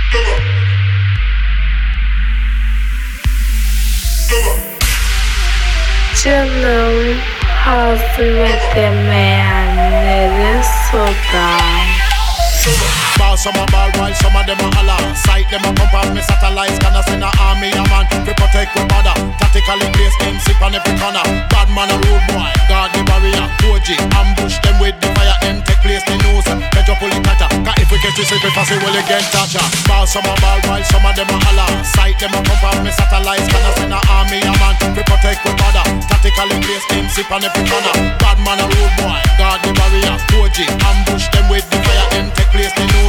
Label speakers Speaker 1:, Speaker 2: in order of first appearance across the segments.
Speaker 1: Canım hazmedemeyenlere soda.
Speaker 2: Ball some a ball while some of them a holler. Sight them a pump on me satellites. Gonna send a army a man. We protect with border. Tactically place them sip on every corner. Bad man a road boy. Guard the barrier. 4G ambush them with the fire. Them take place the nose. Metro pull it tighter. Cause if we catch you sleeping fast, we will again touch ya. Ball some a ball while some of them a holler. Sight them a pump on me satellites. Gonna send a army a man. We protect with border. Tactically place them sip on every corner. Bad man a road boy. Guard the barrier. 4G ambush them with the fire. Them take place the nose.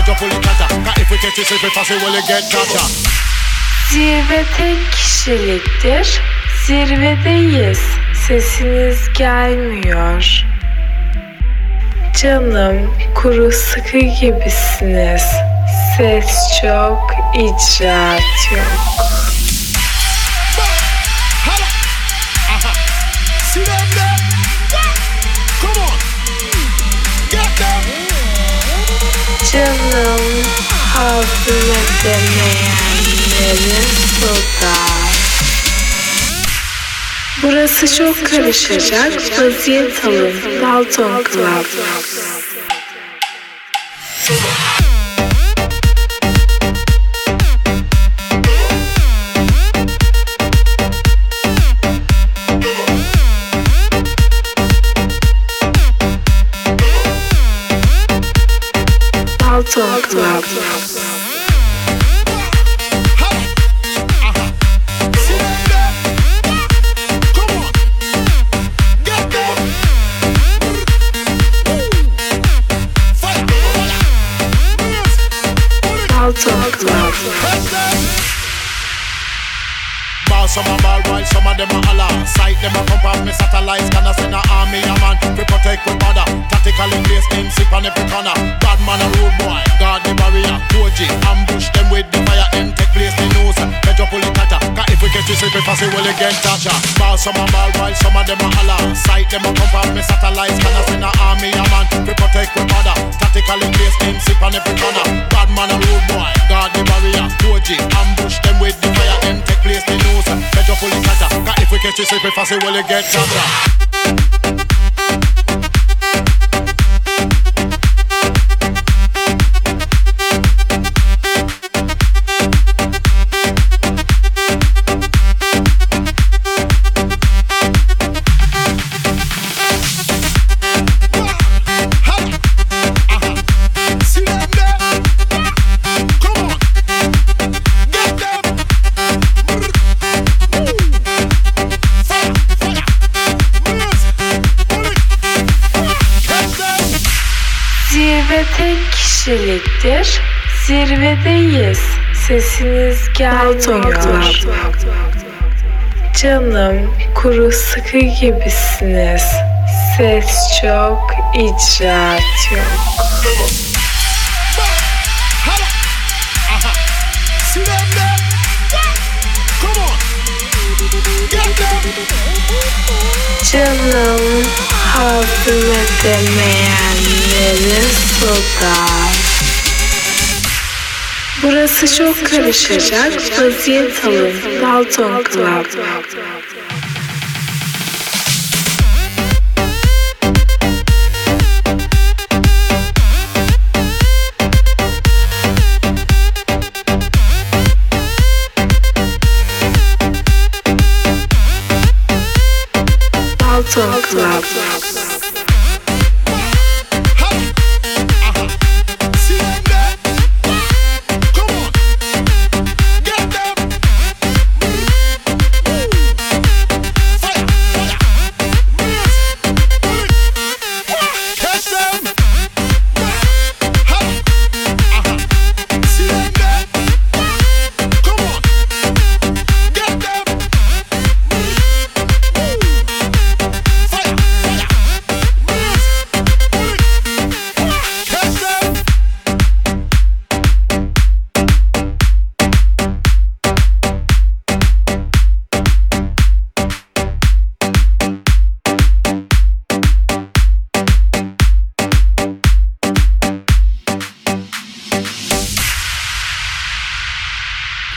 Speaker 1: Zirve tek kişiliktir. Zirvedeyiz. Sesiniz gelmiyor. Canım kuru sıkı gibisiniz. Ses çok, icraat yok. Canım hazmedemeyenlere soda. Burası çok karışacak. Vaziyet alın. Dalton Club. Dalton Club. Dalton Club.
Speaker 2: Some a ball while some of them a holler. Sight them a pump on me satellites. Gonna send a army a man. We protect with border. Tactically place them sip on every corner. Bad man a road boy. Guard the barrier. 4G ambush them with the fire. Them take place the nose. Metro pull it tighter. Cause if we catch you sleeping fast, we will again touch ya. Ball some a ball while some of them a holler. Sight them a pump on me satellites. Gonna send a army a man. We protect with border. Tactically place them sip on every corner. Bad man a road boy. Guard the barrier. 4G ambush them with the fire. Them take place the nose. Metro pull it tighter. Cause if we catch you sleeping fast, we will get touch ya.
Speaker 1: Zirve tek kişiliktir. Zirvedeyiz. Sesiniz gelmiyor. Canım kuru sıkı gibisiniz. Ses çok, icraat yok. Canım hazmedemeyenlere soda. Burası çok karışacak. Vaziyet alın. Dalton Club. Dalton Club.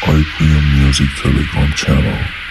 Speaker 3: Pipeline Music Telegram channel.